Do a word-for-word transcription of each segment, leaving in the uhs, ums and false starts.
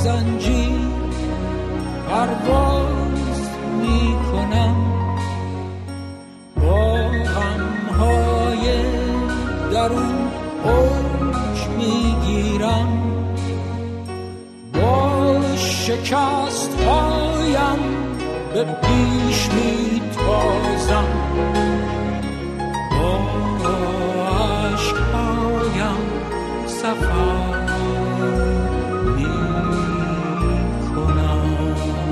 زنجیر پرواز می کنم، با غمهای درون اوج می گیرم، با شکست هایم به پیش می تازم، با عشقهایم سفر می کنم،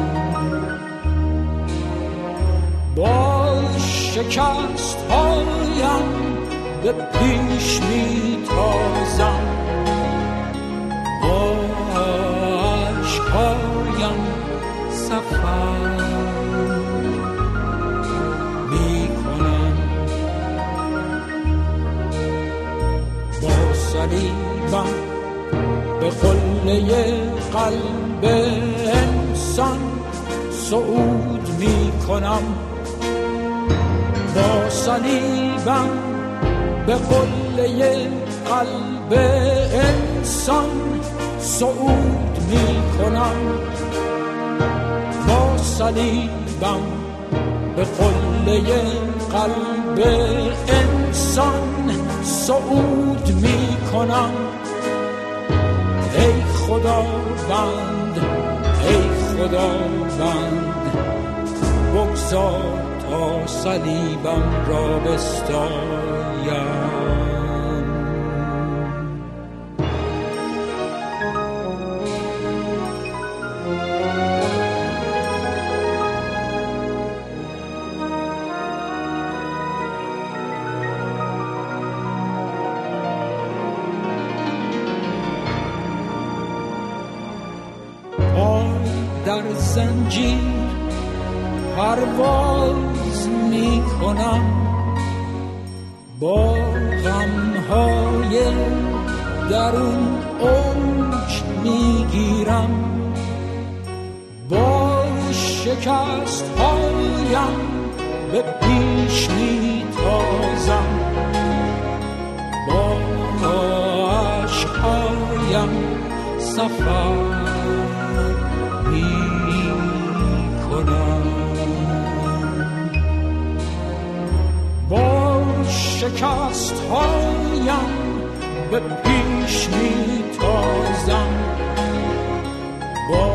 با شکست هایم به پیش می تازم، با عشقهایم سفر می کنم. با صلیبم به قله قلب انسان صعود می کنم، با صلیبم به قله قلب انسان صعود می کنم، با صلیبم به قله قلب انسان صعود می کنم. ای خداوند، ای خداوند، بگذار تا صلیبم را بستایم. در زنجیر پرواز می کنم، با غمهای درون اوج می گیرم، با شکست هایم به پیش می تازم، با عشقهایم سفر شکست هایم به پیش می تازم، با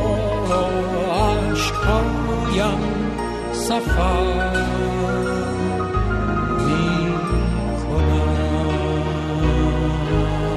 عشقهایم سفر می کنم.